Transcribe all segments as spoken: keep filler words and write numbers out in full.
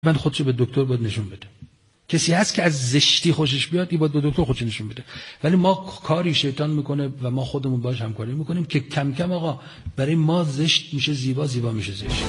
من خودشو به دکتر باید نشون بده. کسی هست که از زشتی خوشش بیاد، این باید به دکتر خودش نشون بده. ولی ما کاری شیطان میکنه و ما خودمون باش همکاری میکنیم که کم کم آقا برای ما زشت میشه زیبا، زیبا میشه زشت.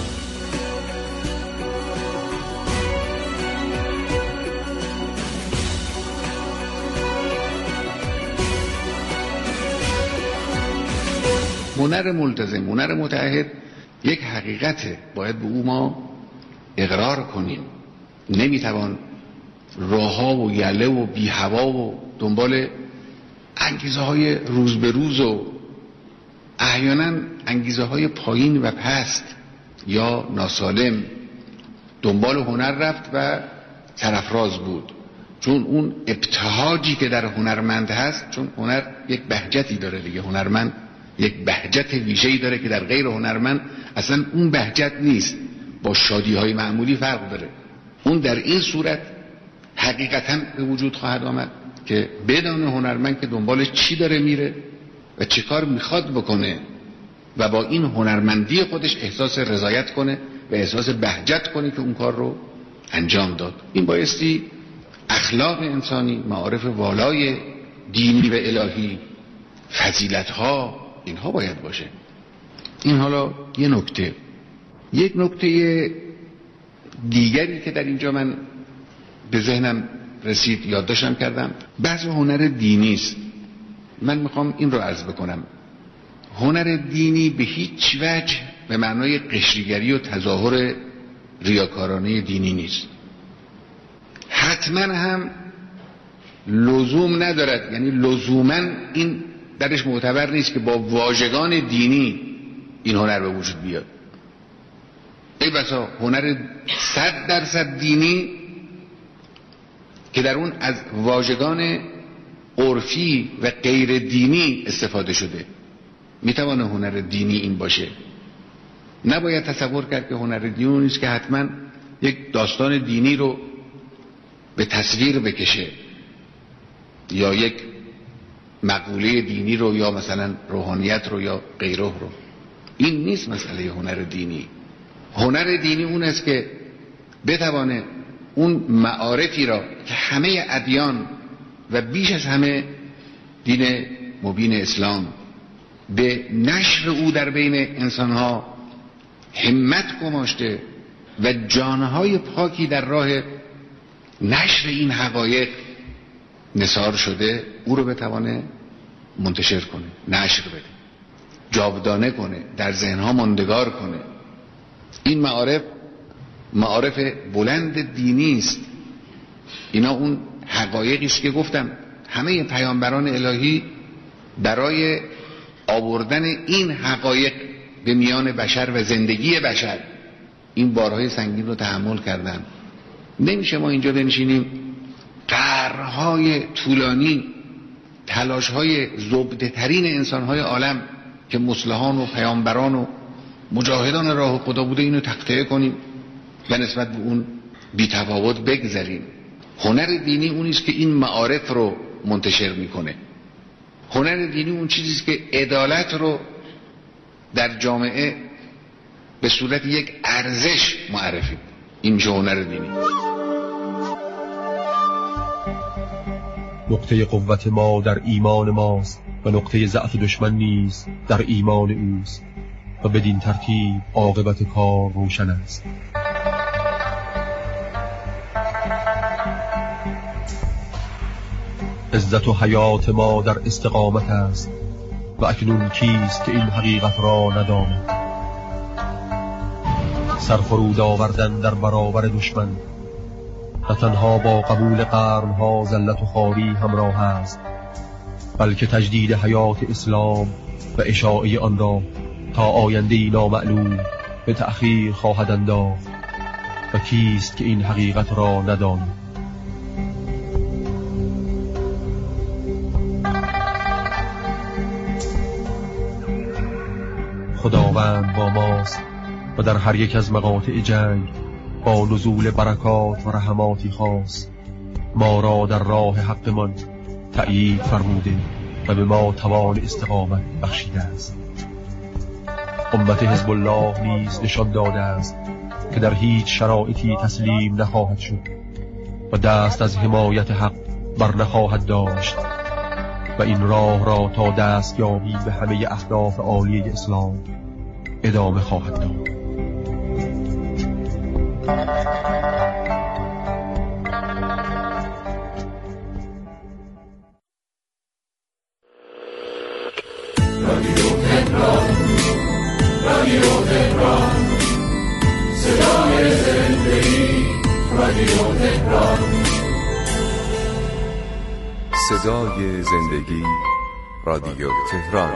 هنر ملتزم، هنر متعهد یک حقیقته، باید به او ما اقرار کنیم. نمیتوان راهها و یله و بی هوا و دنبال انگیزه های روز به روز و احیانا انگیزه های پایین و پست یا ناسالم دنبال هنر رفت و سرافراز بود. چون اون ابتهاجی که در هنرمند هست، چون هنر یک بهجتی داره دیگه، هنرمند یک بهجت ویژه‌ای داره که در غیر هنرمند اصلا اون بهجت نیست، با شادی های معمولی فرق داره. اون در این صورت حقیقتا به وجود خواهد آمد که بدون هنرمند که دنبال چی داره میره و چه کار میخواد بکنه و با این هنرمندی خودش احساس رضایت کنه و احساس بهجت کنه که اون کار رو انجام داد. این بایستی اخلاق انسانی، معارف والای دینی و الهی، فضیلت ها، اینها باید باشه. این حالا یه نکته. یک نکته دیگری که در اینجا من به ذهنم رسید یادداشتم کردم، بحث هنر دینی است. من میخوام این رو عرض بکنم. هنر دینی به هیچ وجه به معنای قشریگری و تظاهر ریاکارانه دینی نیست. حتما هم لزوم ندارد، یعنی لزوما این درش معتبر نیست که با واژگان دینی این هنر به وجود بیاد. ای بسا هنر صد درصد دینی که در اون از واژگان عرفی و غیر دینی استفاده شده. میتوانه هنر دینی این باشه. نباید تصور کرد که هنر دینی نیست که حتما یک داستان دینی رو به تصویر بکشه یا یک مقوله دینی رو یا مثلا روحانیت رو یا غیره رو. این نیست مسئله هنر دینی. هنر دینی اون است که بتوانه اون معارفی را که همه ادیان و بیش از همه دین مبین اسلام به نشر او در بین انسانها همت گماشته و جانهای پاکی در راه نشر این حقایق نثار شده، او رو بتوانه منتشر کنه، نشر بده، جاودانه کنه، در ذهنها ماندگار کنه. این معارف معارف بلند دینی است. اینا اون حقایقی است که گفتم همه پیامبران الهی برای آوردن این حقایق به میان بشر و زندگی بشر این بارهای سنگین رو تحمل کردن. نمیشه ما اینجا بنشینیم قرنهای طولانی تلاشهای زبده ترین انسانهای عالم که مصلحان و پیامبران و مجاهدان راه خدا بوده اینو تقطیع کنیم و نسبت به اون بی‌تفاوت بگذریم. هنر دینی اونیست که این معارف رو منتشر میکنه. هنر دینی اون چیزیست که عدالت رو در جامعه به صورت یک ارزش معرفی. این میشه هنر دینی. نقطه قوت ما در ایمان ماست و نقطه ضعف دشمن نیز در ایمان اوست و بدین ترتیب عاقبت کار روشن است. عزت و حیات ما در استقامت است و اکنون کیست که این حقیقت را نداند. سرفرود آوردن در برابر دشمن نه تنها با قبول قرنها ذلت و خواری همراه است، بلکه تجدید حیات اسلام و اشاعه آن را تا آینده نامعلوم به تأخیر خواهد انداخت و کیست که این حقیقت را نداند. خداوند با ماست و در هر یک از مقاطع جنگ با نزول برکات و رحماتی خاص ما را در راه حقمان تأیید فرموده و به ما توان استقامت بخشیده است. امت حزب الله نیز نشان داده است که در هیچ شرایطی تسلیم نخواهد شد و دست از حمایت حق بر نخواهد داشت و این راه را تا دستیابی به همه اهداف عالی اسلام ادامه خواهد داد. رادیو تهران، رادیو تهران، صدای زندگی، رادیو تهران، صدای زندگی، رادیو تهران.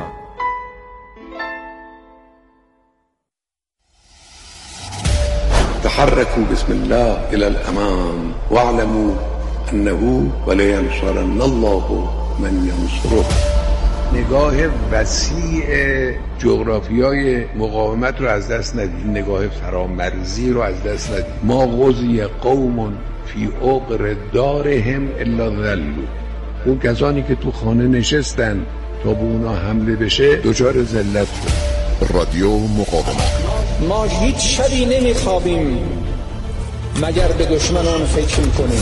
تحركوا بسم الله إلى الأمام واعلموا أنه ولينصرن الله من ينصره. نگاه وسیع جغرافیای مقاومت رو از دست ندید، نگاه فرامرزی رو از دست ندید. ما غزی قوم فی عقر دارهم الا ذلوا. اون کسانی که تو خانه نشستن تا به اونا حمله بشه دچار ذلت شد. رادیو مقاومت. ما هیچ شبی نمیخوابیم مگر به دشمنان فکر میکنیم.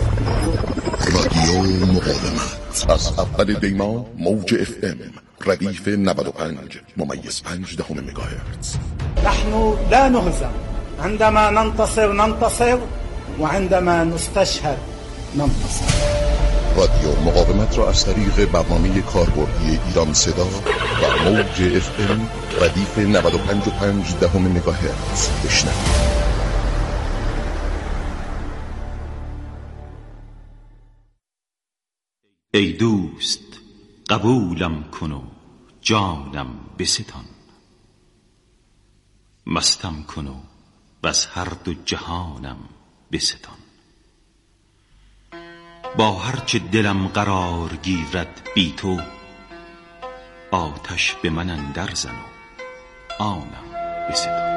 رادیو مقاومت از اول دیما موج اف ام ردیف نود و پنج ممیز پنج دهم مگاهرتز. نحن لا نهزم عندما ننتصر ننتصر وعندما نستشهد ننتصر. رادیو مقاومت را از طریق برنامه کاربردی ایران صدا و موج اف ام ردیف نود و پنج و پنج دهم مگاهرتز بشنوید. ای دوست قبولم کن و جانم بستان، مستم کن و بس هر دو جهانم بستان. با هرچه دلم قرار گیرد بی تو، آتش به من اندر زن و آنم بستان.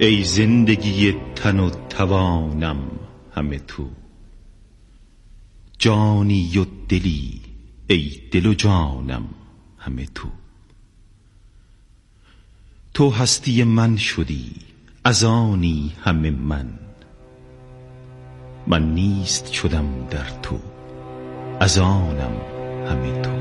ای زندگی تن و توانم همه تو، جانی و دلی ای دل و جانم همه تو. تو هستی من شدی از آنی همه من، من نیست شدم در تو از آنم همه تو.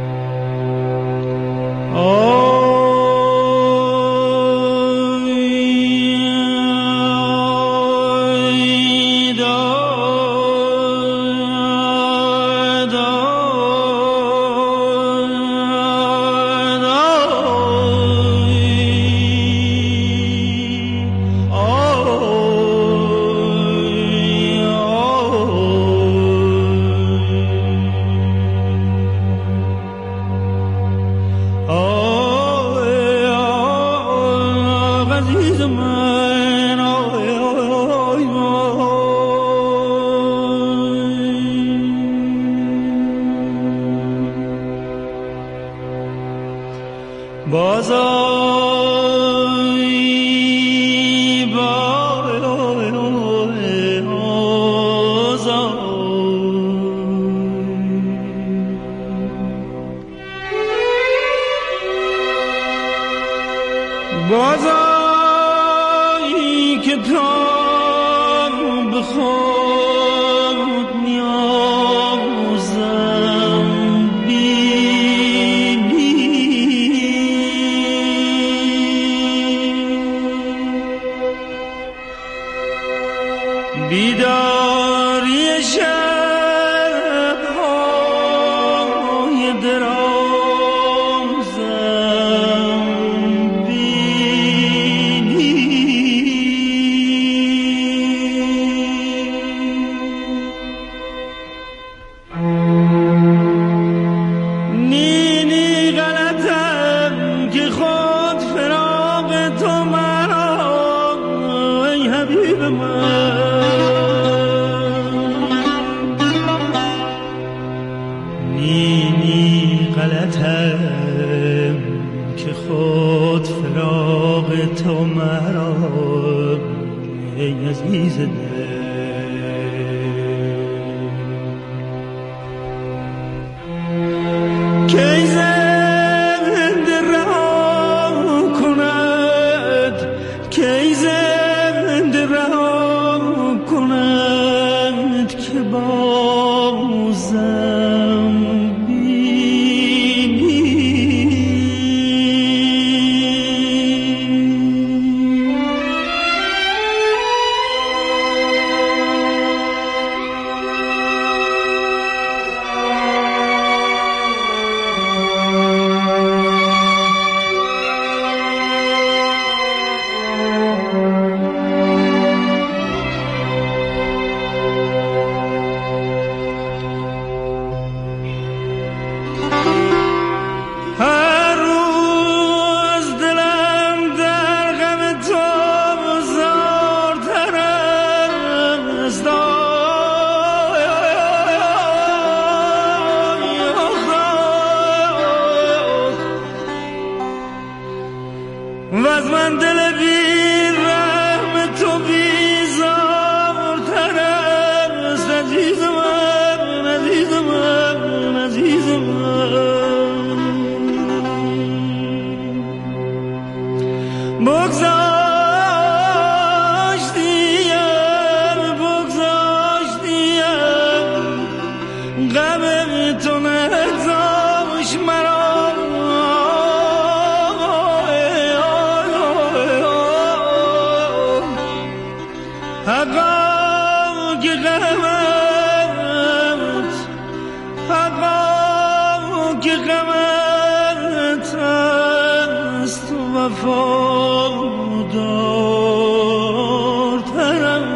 بازایی که تا به خود نیازم بینی، بیداری شب‌های درازم بینی، نی نی غلطم که خود فراق تو مرا ای حبیب من، نی نی غلطم که خود فراق تو مرا ای عزیز دل. کی زنده رها کند، کی زنده رها کند که بازم بینی، هر روز دلم در غم تو زارتر است، وز من دل بی رحم تو بیزارتر است، عزیز من عزیز من عزیز من. بگذاشتیم بگذاشتیم غم تو نگذاش مرا، حقا که غمت حقا که غمت است وفادارترم.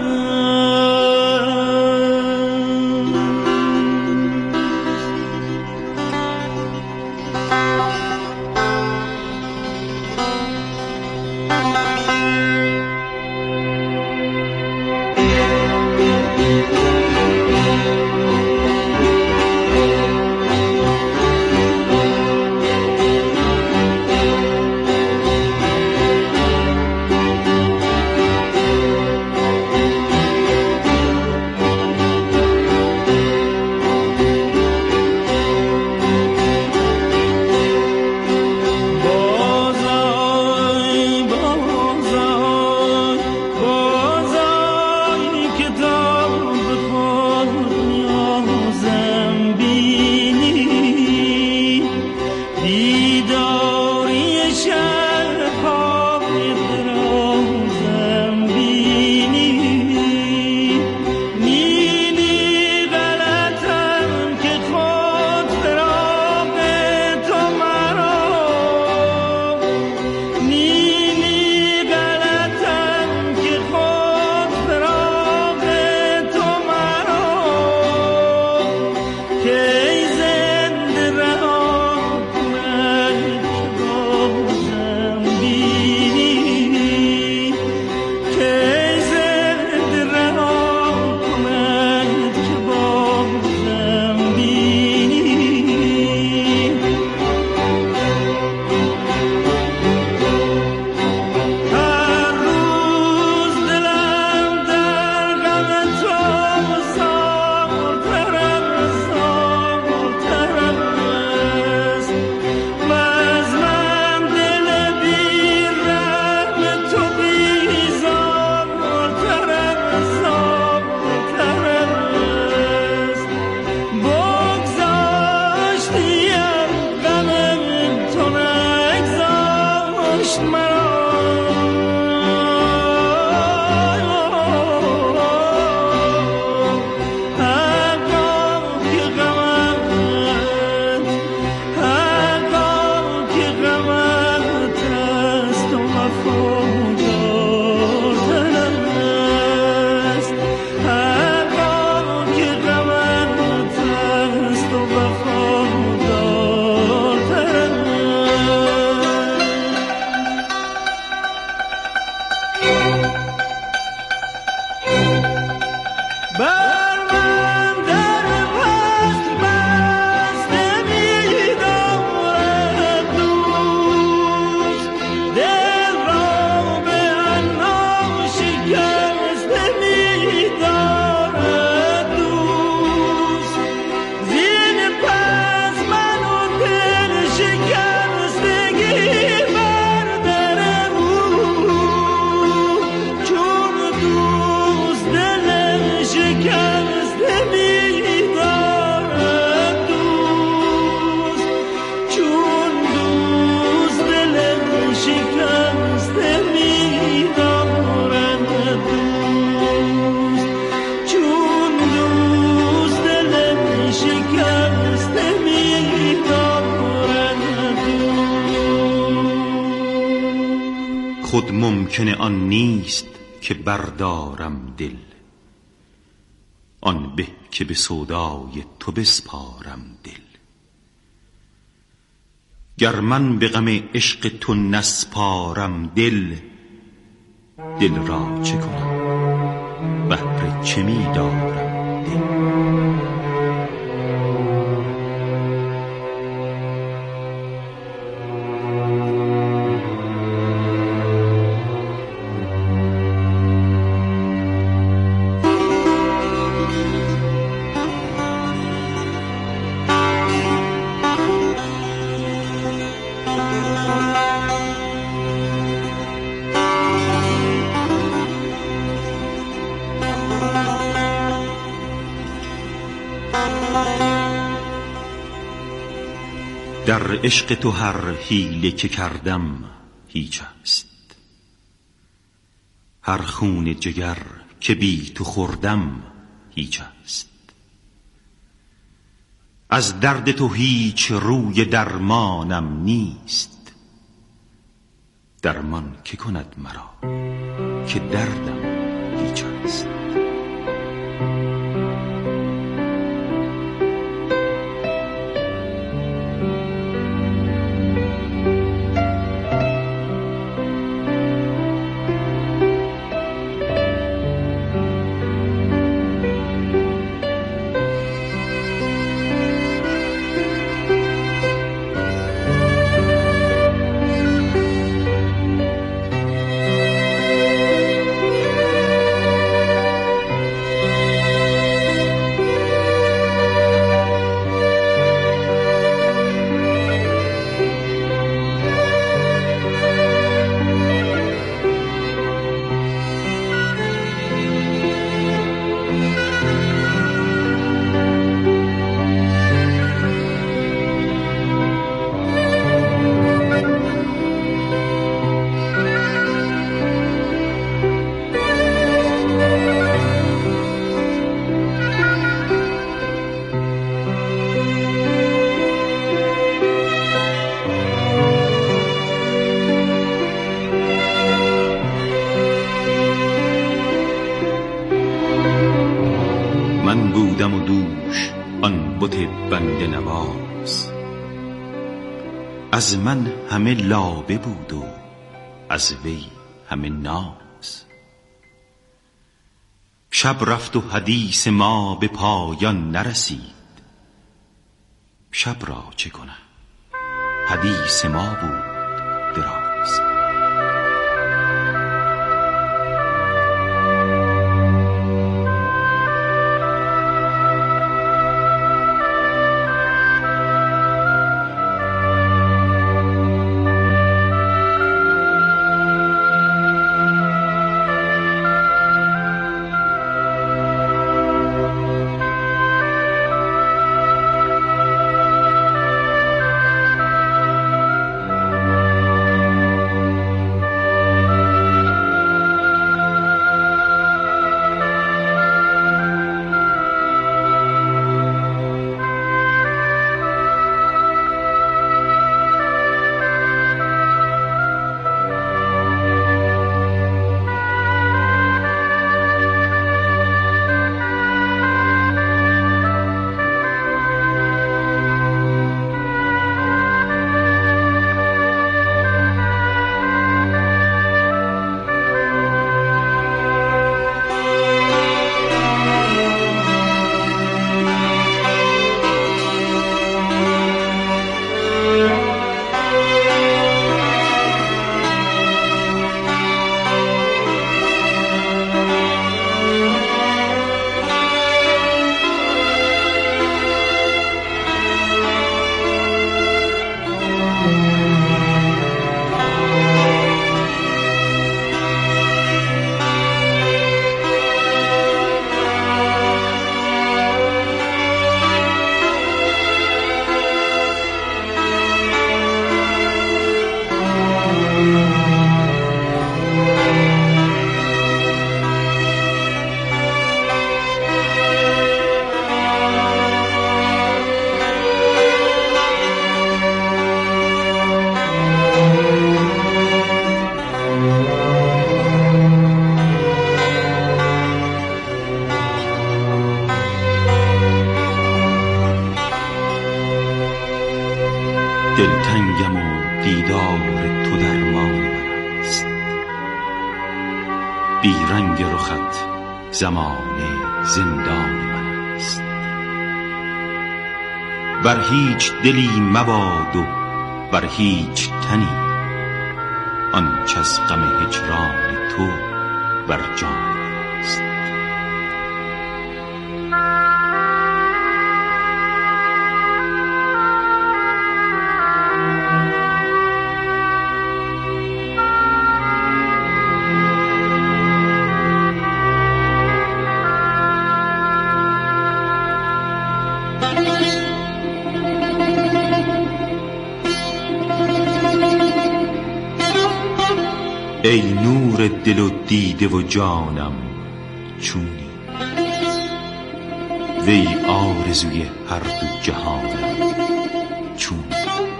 خود ممکن آن نیست که بردارم دل، آن به که به سودای تو بسپارم دل. گر من به غم عشق تو نسپارم دل، دل را چه کنم بهر چه می دارم دل. در عشق تو هر حیله که کردم هیچ است، هر خون جگر که بی تو خوردم هیچ است. از درد تو هیچ روی درمانم نیست، درمان که کند مرا که دردم هیچ است. بودم و دوش آن بت بنده نواز، از من همه لابه بود و از وی همه ناز. شب رفت و حدیث ما به پایان نرسید، شب را چه کنم حدیث ما بود دراز. دلتنگم و دیدار تو درمان من است. بیرنگ رخت زمانه زندان من است. بر هیچ دلی مباد و بر هیچ تنی آنچه از غم هجران تو بر جان من است. ای نور دل و دیده و جانم چونی، وی آرزوی هر دو جهانم چونی.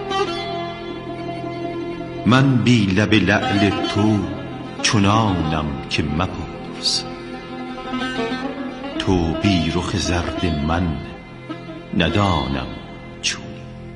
من بی لب لعل تو چنانم که مپرس، تو بی رخ زرد من ندانم چونی.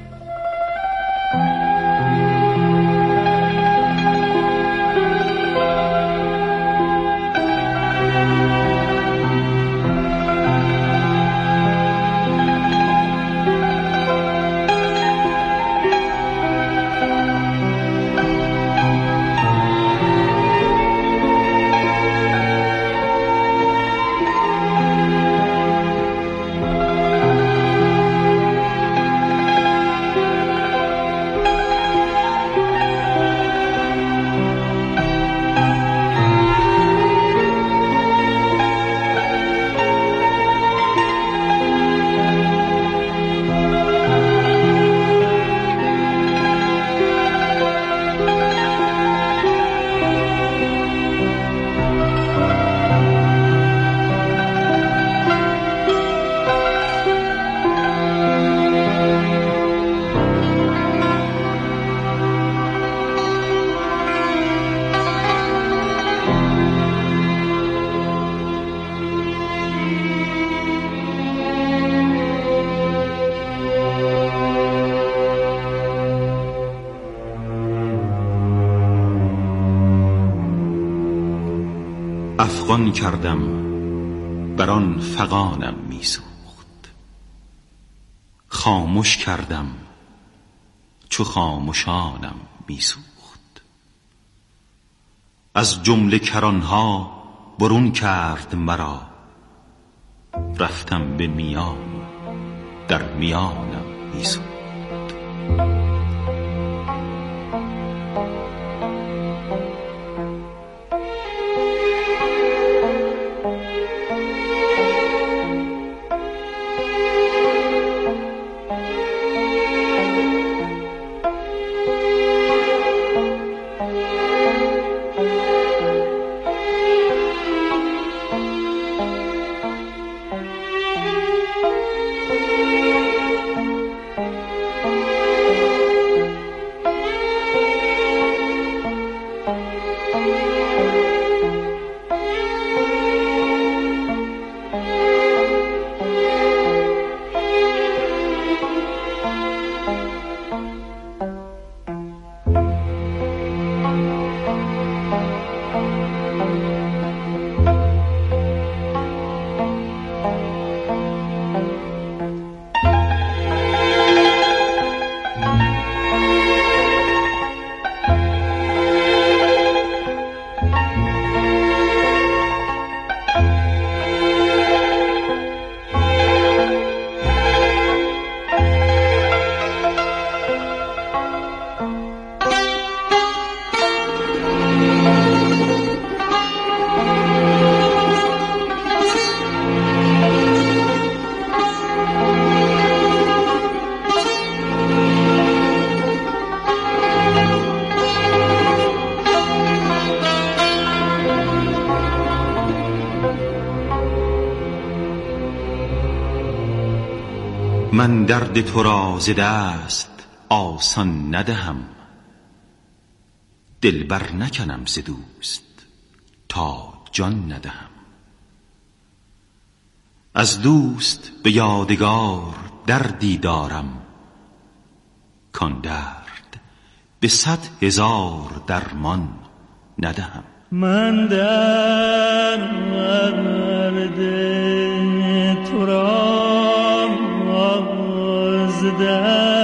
افغان کردم بر آن فغانم میسوخت، خاموش کردم چو خاموشانم میسوخت. از جمله کرانها برون کرد مرا، رفتم به میان در میانم میسوخت. من درد تو را ز دست آسان ندهم، دل بر نکنم ز دوست تا جان ندهم. از دوست به یادگار دردی دارم، کان درد به صد هزار درمان ندهم. من درد تو را ز